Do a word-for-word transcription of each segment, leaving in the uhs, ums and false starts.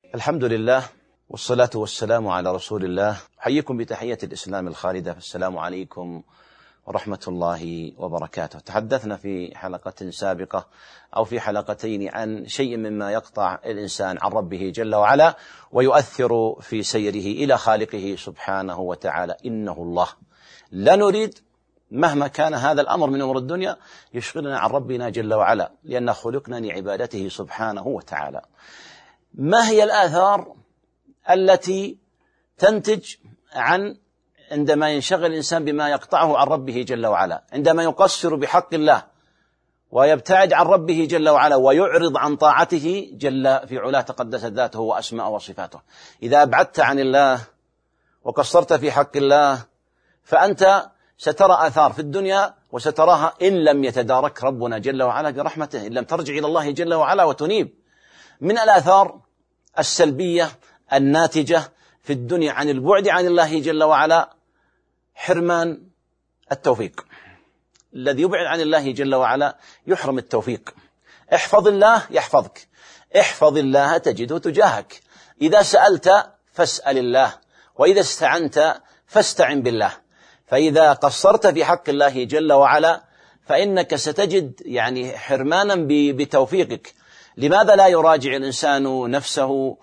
الحمد لله والصلاة والسلام على رسول الله. أحييكم بتحية الإسلام الخالدة، السلام عليكم ورحمة الله وبركاته. تحدثنا في حلقة سابقة أو في حلقتين عن شيء مما يقطع الإنسان عن ربه جل وعلا ويؤثر في سيره إلى خالقه سبحانه وتعالى. إنه الله. لا نريد مهما كان هذا الأمر من أمور الدنيا يشغلنا عن ربنا جل وعلا، لأن خلقنا لعبادته سبحانه وتعالى. ما هي الآثار التي تنتج عن عندما ينشغل الإنسان بما يقطعه عن ربه جل وعلا، عندما يقصر بحق الله ويبتعد عن ربه جل وعلا ويعرض عن طاعته جل في علاه تقدست ذاته وأسماءه وصفاته؟ إذا أبعدت عن الله وقصرت في حق الله فأنت سترى آثار في الدنيا وستراها إن لم يتدارك ربنا جل وعلا برحمته، إن لم ترجع إلى الله جل وعلا وتنيب. من الآثار السلبية الناتجة في الدنيا عن البعد عن الله جل وعلا حرمان التوفيق. الذي يبعد عن الله جل وعلا يحرم التوفيق. احفظ الله يحفظك، احفظ الله تجده تجاهك. إذا سألت فاسأل الله، وإذا استعنت فاستعن بالله. فإذا قصرت في حق الله جل وعلا فإنك ستجد يعني حرمانا بتوفيقك. لماذا لا يراجع الإنسان نفسه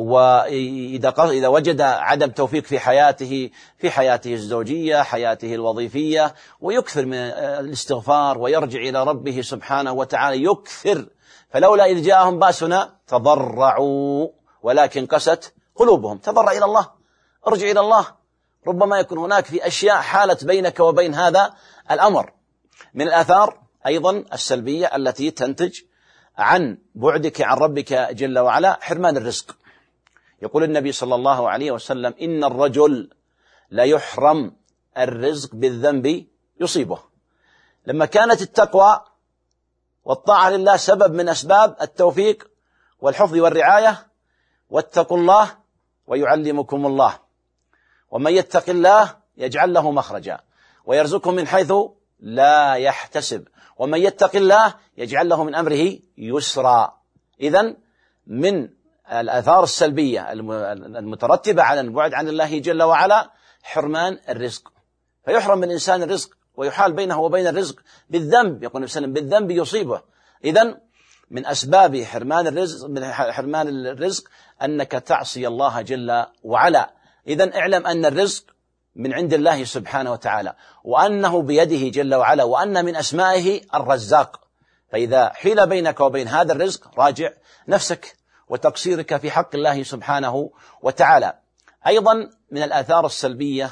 وإذا وجد عدم توفيق في حياته في حياته الزوجية، حياته الوظيفية، ويكثر من الاستغفار ويرجع إلى ربه سبحانه وتعالى يكثر. فلولا إذ جاءهم بأسنا تضرعوا ولكن قست قلوبهم. تضرع إلى الله، ارجع إلى الله. ربما يكون هناك في أشياء حالت بينك وبين هذا الأمر. من الآثار أيضا السلبية التي تنتج عن بعدك عن ربك جل وعلا حرمان الرزق. يقول النبي صلى الله عليه وسلم: إن الرجل لا يحرم الرزق بالذنب يصيبه. لما كانت التقوى والطاعة لله سبب من أسباب التوفيق والحفظ والرعاية، واتقوا الله ويعلمكم الله، ومن يتق الله يجعل له مخرجا ويرزقه من حيث لا يحتسب، ومن يتق الله يجعل له من أمره يسرا. إذن من الآثار السلبية المترتبة على البعد عن الله جل وعلا حرمان الرزق. فيحرم من الإنسان الرزق ويحال بينه وبين الرزق بالذنب. يقول النبي صلى الله عليه وسلم: بالذنب يصيبه. إذن من أسباب حرمان الرزق من حرمان الرزق أنك تعصي الله جل وعلا. إذن اعلم أن الرزق من عند الله سبحانه وتعالى، وأنه بيده جل وعلا، وأن من أسمائه الرزاق. فإذا حيل بينك وبين هذا الرزق راجع نفسك وتقصيرك في حق الله سبحانه وتعالى. أيضا من الآثار السلبية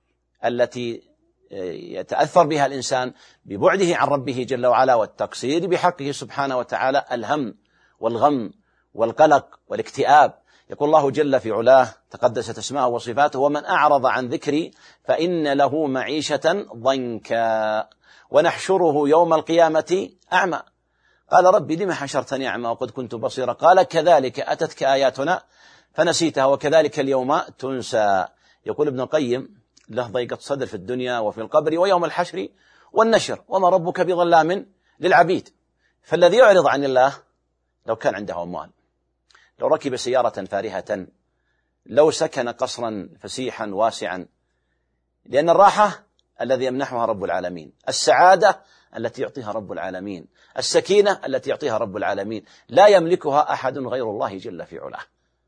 التي يتأثر بها الإنسان ببعده عن ربه جل وعلا والتقصير بحقه سبحانه وتعالى الهم والغم والقلق والاكتئاب. يقول الله جل في علاه تقدست اسماءه وصفاته: ومن أعرض عن ذكري فإن له معيشة ضنكا ونحشره يوم القيامة أعمى. قال: ربي لما حشرتني أعمى وقد كنت بصيرا؟ قال: كذلك أتتك آياتنا فنسيتها وكذلك اليوم تنسى. يقول ابن القيم: له ضيقة صدر في الدنيا وفي القبر ويوم الحشر والنشر، وما ربك بظلام للعبيد. فالذي يعرض عن الله لو كان عنده أموال، لو ركب سيارة فارهة، لو سكن قصرا فسيحا واسعا، لأن الراحة الذي يمنحها رب العالمين، السعادة التي يعطيها رب العالمين، السكينة التي يعطيها رب العالمين، لا يملكها أحد غير الله جل في علاه.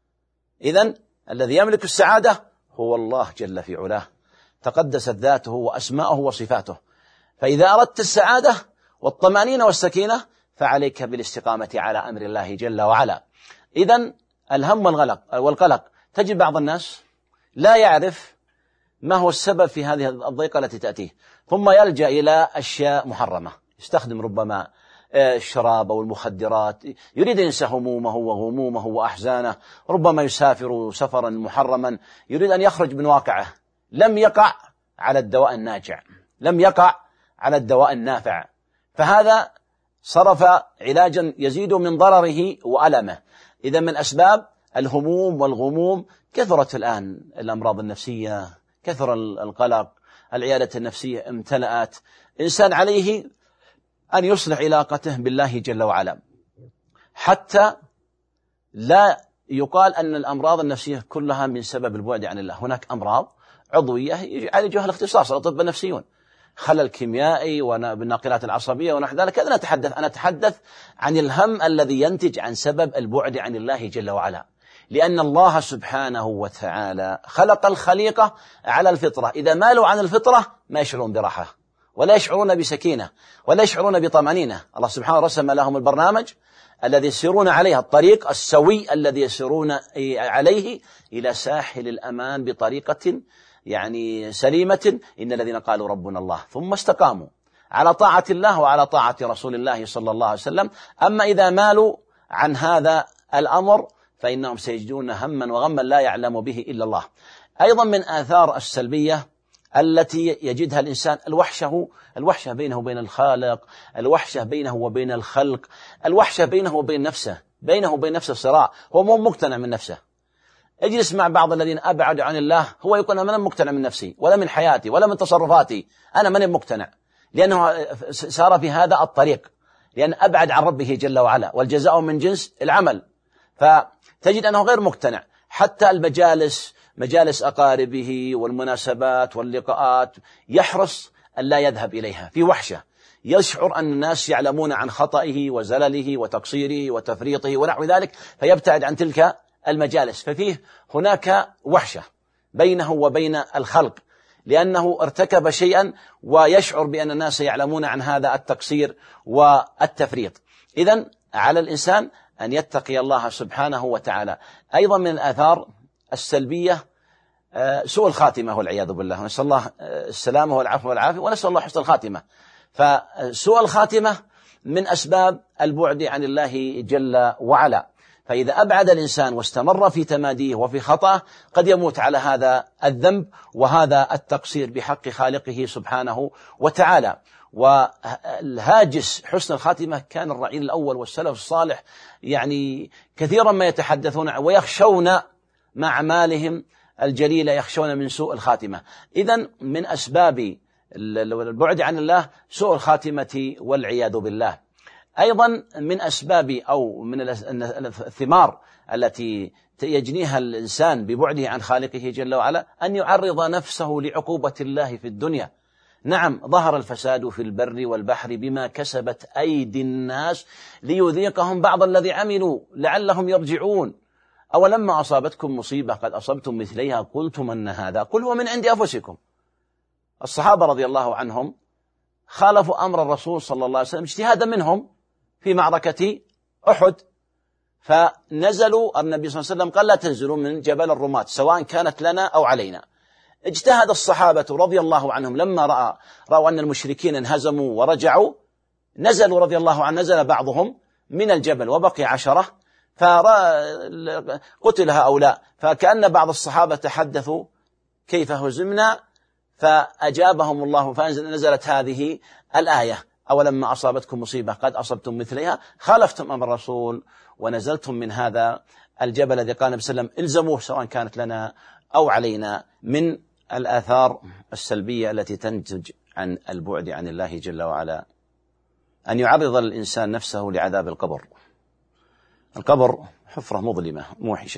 إذن الذي يملك السعادة هو الله جل في علاه تقدست ذاته وأسماءه وصفاته. فإذا أردت السعادة والطمأنينة والسكينة فعليك بالاستقامة على أمر الله جل وعلا. إذن الهم والقلق والقلق تجد بعض الناس لا يعرف ما هو السبب في هذه الضيقة التي تأتيه، ثم يلجأ إلى أشياء محرمة، يستخدم ربما الشراب أو المخدرات، يريد أن ينسى همومه وغمومه وأحزانه، ربما يسافر سفرا محرما يريد أن يخرج من واقعه. لم يقع على الدواء الناجع، لم يقع على الدواء النافع، فهذا صرف علاجا يزيد من ضرره وألمه. إذا من أسباب الهموم والغموم كثرت الآن الأمراض النفسية، كثر القلق، العيادة النفسية امتلأت. إنسان عليه أن يصلح علاقته بالله جل وعلا حتى لا يقال أن الأمراض النفسية كلها من سبب البعد عن الله. هناك أمراض عضوية يعالجها الاختصاص الأطباء النفسيون، خلل كيميائي وبالناقلات العصبية ونحو ذلك. هذا نتحدث أنا أتحدث عن الهم الذي ينتج عن سبب البعد عن الله جل وعلا، لأن الله سبحانه وتعالى خلق الخليقة على الفطرة، إذا مالوا عن الفطرة ما يشعرون براحة ولا يشعرون بسكينة ولا يشعرون بطمأنينة. الله سبحانه رسم لهم البرنامج الذي يسيرون عليه، الطريق السوي الذي يسيرون عليه إلى ساحل الأمان بطريقة يعني سليمة. إن الذين قالوا ربنا الله ثم استقاموا على طاعة الله وعلى طاعة رسول الله صلى الله عليه وسلم. أما إذا مالوا عن هذا الأمر فإنهم سيجدون هما وغما لا يعلم به إلا الله. أيضا من آثار السلبية التي يجدها الإنسان الوحشة الوحشة بينه وبين الخالق، الوحشة بينه وبين الخلق، الوحشة بينه وبين نفسه، بينه وبين نفسه صراع، هو مو مقتنع من نفسه. اجلس مع بعض الذين أبعد عن الله، هو يقول أنا من مقتنع من نفسي ولا من حياتي ولا من تصرفاتي، أنا من مقتنع، لأنه سار في هذا الطريق، لأن أبعد عن ربه جل وعلا، والجزاء من جنس العمل. فتجد أنه غير مقتنع. حتى المجالس مجالس أقاربه والمناسبات واللقاءات يحرص أن لا يذهب إليها، في وحشة، يشعر أن الناس يعلمون عن خطئه وزلله وتقصيره وتفريطه ونحو ذلك، فيبتعد عن تلك المجالس. ففيه هناك وحشة بينه وبين الخلق، لأنه ارتكب شيئا ويشعر بأن الناس يعلمون عن هذا التقصير والتفريط. إذن على الإنسان أن يتقي الله سبحانه وتعالى. أيضا من الآثار السلبية سوء الخاتمة والعياذ بالله، نسأل الله السلامة والعفو والعافية، ونسأل الله حسن الخاتمة. فسوء الخاتمة من أسباب البعد عن الله جل وعلا. فإذا أبعد الإنسان واستمر في تماديه وفي خطأه قد يموت على هذا الذنب وهذا التقصير بحق خالقه سبحانه وتعالى. والهاجس حسن الخاتمة كان الرعيل الأول والسلف الصالح يعني كثيرا ما يتحدثون ويخشون مع أعمالهم الجليلة، يخشون من سوء الخاتمة. إذن من أسباب البعد عن الله سوء الخاتمة والعياذ بالله. أيضا من أسباب أو من الثمار التي يجنيها الإنسان ببعده عن خالقه جل وعلا أن يعرض نفسه لعقوبة الله في الدنيا. نعم، ظهر الفساد في البر والبحر بما كسبت أيدي الناس ليذيقهم بعض الذي عملوا لعلهم يرجعون. أولما أصابتكم مصيبة قد أصبتم مثليها قلتم أن هذا قل هو من عند أنفسكم. الصحابة رضي الله عنهم خالفوا أمر الرسول صلى الله عليه وسلم اجتهادا منهم في معركة أحد، فنزلوا النبي صلى الله عليه وسلم قال لا تنزلوا من جبل الرماة سواء كانت لنا أو علينا. اجتهد الصحابة رضي الله عنهم لما رأى رأوا أن المشركين انهزموا ورجعوا، نزلوا رضي الله عنهم، نزل بعضهم من الجبل وبقي عشرة فقتل هؤلاء. فكأن بعض الصحابة تحدثوا كيف هزمنا، فأجابهم الله فنزلت هذه الآية أولما أصابتكم مصيبة قد أصبتم مثلها خالفتم أمر الرسول ونزلتم من هذا الجبل الذي قال النبي صلى الله عليه وسلم الزموه سواء كانت لنا أو علينا. من الآثار السلبية التي تنتج عن البعد عن الله جل وعلا أن يعرض الإنسان نفسه لعذاب القبر. القبر حفرة مظلمة موحشة،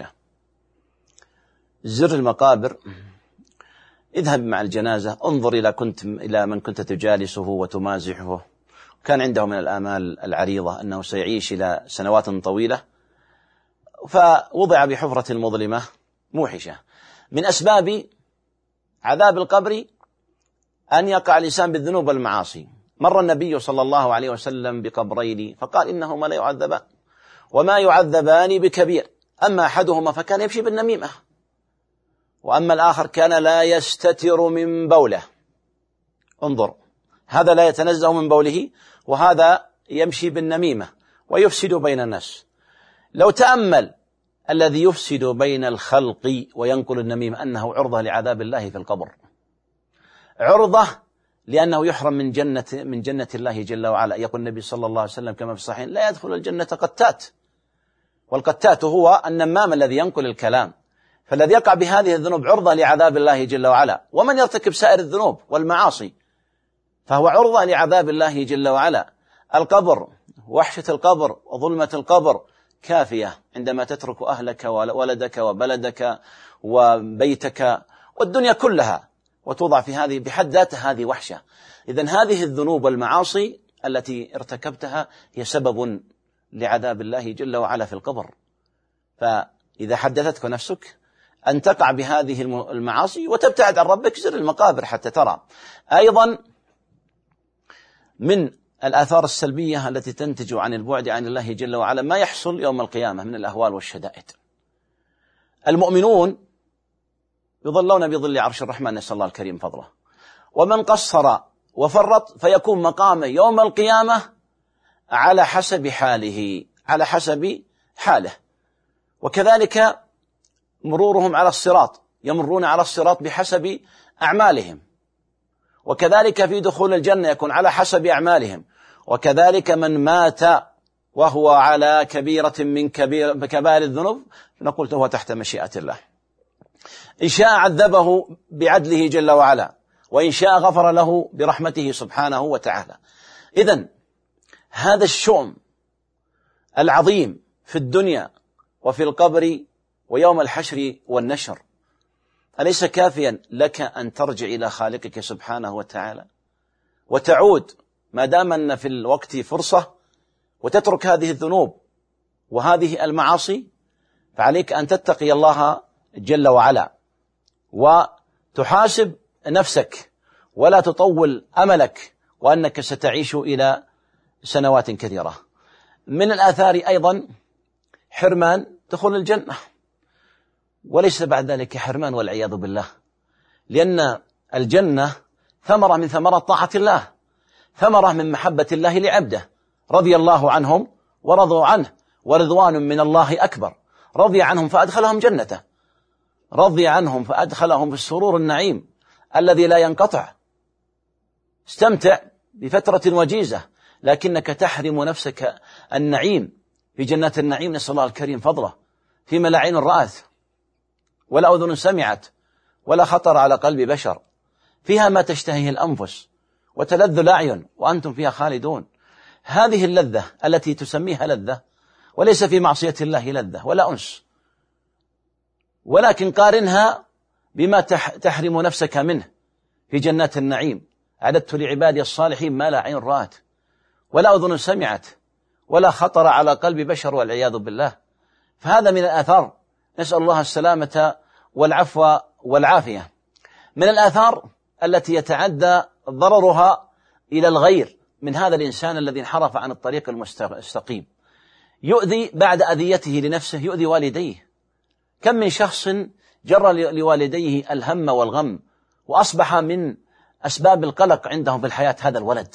زر المقابر، اذهب مع الجنازة، انظر إلى كنت إلى من كنت تجالسه وتمازحه، كان عنده من الآمال العريضة أنه سيعيش إلى سنوات طويلة، فوضع بحفرة مظلمة موحشة. من أسباب عذاب القبر أن يقع الإنسان بالذنوب والمعاصي. مر النبي صلى الله عليه وسلم بقبرين فقال إنهما لا يعذبان وما يعذبان بكبير، أما أحدهما فكان يمشي بالنميمة، وأما الآخر كان لا يستتر من بوله. انظر، هذا لا يتنزه من بوله وهذا يمشي بالنميمة ويفسد بين الناس. لو تأمل الذي يفسد بين الخلق وينقل النميمة أنه عرضة لعذاب الله في القبر، عرضة لأنه يحرم من جنة من جنة الله جل وعلا. يقول النبي صلى الله عليه وسلم كما في الصحيح لا يدخل الجنة قتات، والقتات هو النمام الذي ينقل الكلام. فالذي يقع بهذه الذنوب عرضة لعذاب الله جل وعلا، ومن يرتكب سائر الذنوب والمعاصي فهو عرضة لعذاب الله جل وعلا. القبر، وحشة القبر وظلمة القبر كافية عندما تترك أهلك وولدك وبلدك وبيتك والدنيا كلها وتوضع في هذه بحد ذاتها هذه وحشة. إذن هذه الذنوب والمعاصي التي ارتكبتها هي سبب لعذاب الله جل وعلا في القبر. فإذا حدثتك نفسك أن تقع بهذه المعاصي وتبتعد عن ربك زر المقابر حتى ترى. أيضا من الآثار السلبية التي تنتج عن البعد عن الله جل وعلا ما يحصل يوم القيامة من الأهوال والشدائد. المؤمنون يظلون بظل عرش الرحمن، نسأل الله الكريم فضله، ومن قصر وفرط فيكون مقامه يوم القيامة على حسب حاله على حسب حاله. وكذلك مرورهم على الصراط، يمرون على الصراط بحسب أعمالهم، وكذلك في دخول الجنة يكون على حسب أعمالهم. وكذلك من مات وهو على كبيرة من كبير كبائر الذنوب نقول هو تحت مشيئة الله، إن شاء عذبه بعدله جل وعلا، وإن شاء غفر له برحمته سبحانه وتعالى. إذن هذا الشؤم العظيم في الدنيا وفي القبر ويوم الحشر والنشر أليس كافيا لك أن ترجع إلى خالقك سبحانه وتعالى وتعود ما دام أن في الوقت فرصة وتترك هذه الذنوب وهذه المعاصي؟ فعليك أن تتقي الله جل وعلا وتحاسب نفسك ولا تطول أملك وأنك ستعيش إلى سنوات كثيرة. من الآثار أيضا حرمان دخول الجنة، وليس بعد ذلك حرمان والعياذ بالله، لأن الجنة ثمرة من ثمرات طاعة الله، ثمرة من محبة الله لعبده، رضي الله عنهم ورضوا عنه ورضوان من الله أكبر. رضي عنهم فأدخلهم جنته، رضي عنهم فأدخلهم في السرور النعيم الذي لا ينقطع. استمتع بفترة وجيزة لكنك تحرم نفسك النعيم في جنات النعيم، نسأل الله الكريم فضله، فيما لا عين رأت ولا أذن سمعت ولا خطر على قلب بشر، فيها ما تشتهيه الأنفس وتلذ الأعين وأنتم فيها خالدون. هذه اللذة التي تسميها لذة وليس في معصية الله لذة ولا أنس، ولكن قارنها بما تحرم نفسك منه في جنات النعيم. أعددت لعبادي الصالحين ما لا عين رأت ولا أذن سمعت ولا خطر على قلب بشر والعياذ بالله. فهذا من الآثار، نسأل الله السلامة والعفو والعافية. من الآثار التي يتعدى ضررها إلى الغير من هذا الإنسان الذي انحرف عن الطريق المستقيم، يؤذي بعد أذيته لنفسه يؤذي والديه. كم من شخص جر لوالديه الهم والغم وأصبح من أسباب القلق عندهم في الحياة هذا الولد،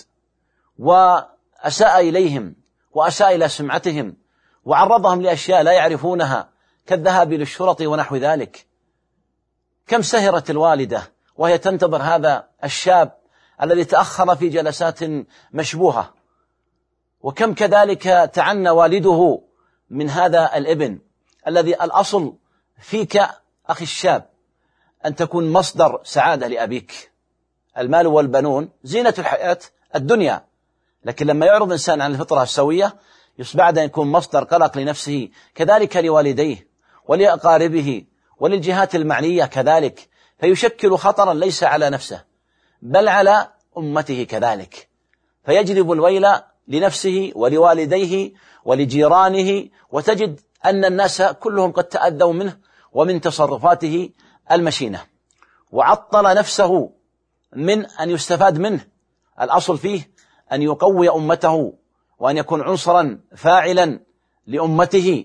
وأساء إليهم وأساء إلى سمعتهم وعرضهم لأشياء لا يعرفونها كالذهاب للشرط ونحو ذلك. كم سهرت الوالدة وهي تنتظر هذا الشاب الذي تأخر في جلسات مشبوهة، وكم كذلك تعنى والده من هذا الابن الذي الأصل فيك أخي الشاب أن تكون مصدر سعادة لأبيك. المال والبنون زينة الحياة الدنيا، لكن لما يعرض إنسان عن الفطرة السوية يصبح أن يكون مصدر قلق لنفسه، كذلك لوالديه ولأقاربه وللجهات المعنية كذلك، فيشكل خطرا ليس على نفسه بل على أمته كذلك، فيجلب الويل لنفسه ولوالديه ولجيرانه، وتجد أن الناس كلهم قد تأذوا منه ومن تصرفاته المشينة، وعطل نفسه من أن يستفاد منه. الأصل فيه أن يقوي أمته وأن يكون عنصرا فاعلا لأمته،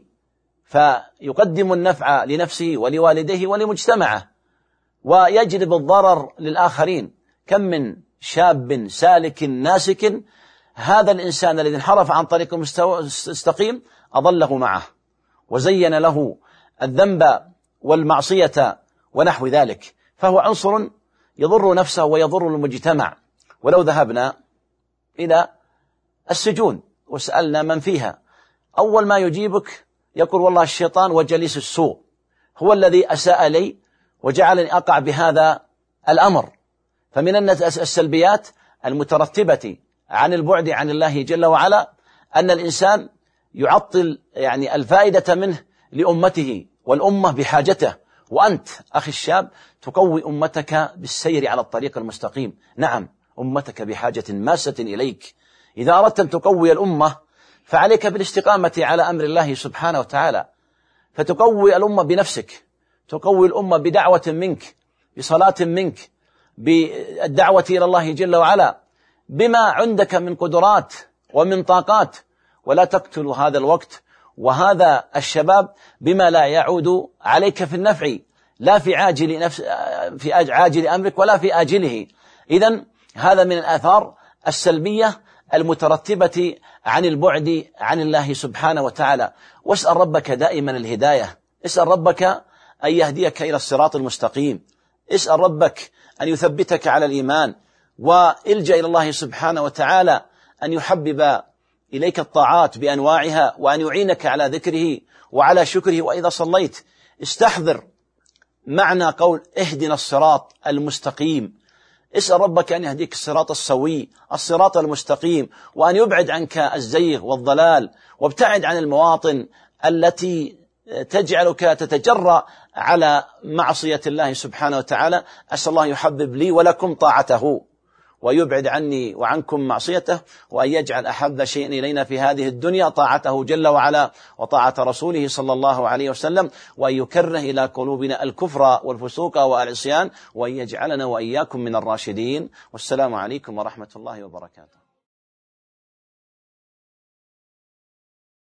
فيقدم النفع لنفسه ولوالديه ولمجتمعه ويجلب الضرر للآخرين. كم من شاب سالك ناسك هذا الإنسان الذي انحرف عن طريق مستقيم أضله معه وزين له الذنب والمعصية ونحو ذلك، فهو عنصر يضر نفسه ويضر المجتمع. ولو ذهبنا إلى السجون وسألنا من فيها، أول ما يجيبك يقول والله الشيطان وجليس السوء هو الذي أساء لي وجعلني أقع بهذا الأمر. فمن السلبيات المترتبة عن البعد عن الله جل وعلا أن الإنسان يعطل يعني الفائدة منه لأمته، والأمة بحاجته. وأنت أخي الشاب تقوي أمتك بالسير على الطريق المستقيم. نعم، أمتك بحاجة ماسة إليك. إذا أردت أن تقوي الأمة فعليك بالاستقامة على أمر الله سبحانه وتعالى، فتقوي الأمة بنفسك، تقوي الأمة بدعوة منك، بصلاة منك، بالدعوة إلى الله جل وعلا، بما عندك من قدرات ومن طاقات. ولا تقتل هذا الوقت وهذا الشباب بما لا يعود عليك في النفع، لا في عاجل نفس في عاجل أمرك ولا في آجله. إذن هذا من الآثار السلبية المترتبة عن البعد عن الله سبحانه وتعالى. واسأل ربك دائما الهداية، اسأل ربك أن يهديك إلى الصراط المستقيم، اسأل ربك أن يثبتك على الإيمان، والجأ إلى الله سبحانه وتعالى أن يحبب إليك الطاعات بأنواعها، وأن يعينك على ذكره وعلى شكره. وإذا صليت استحضر معنى قول اهدنا الصراط المستقيم، اسأل ربك أن يهديك الصراط السوي، الصراط المستقيم، وأن يبعد عنك الزيغ والضلال، وابتعد عن المواطن التي تجعلك تتجرأ على معصية الله سبحانه وتعالى. أسأل الله يحبب لي ولكم طاعته، ويبعد عني وعنكم معصيته، وأن يجعل أحب شيء إلينا في هذه الدنيا طاعته جل وعلا وطاعة رسوله صلى الله عليه وسلم، وأن يكره إلى قلوبنا الكفر والفسوق والعصيان، وأن يجعلنا وإياكم من الراشدين. والسلام عليكم ورحمة الله وبركاته.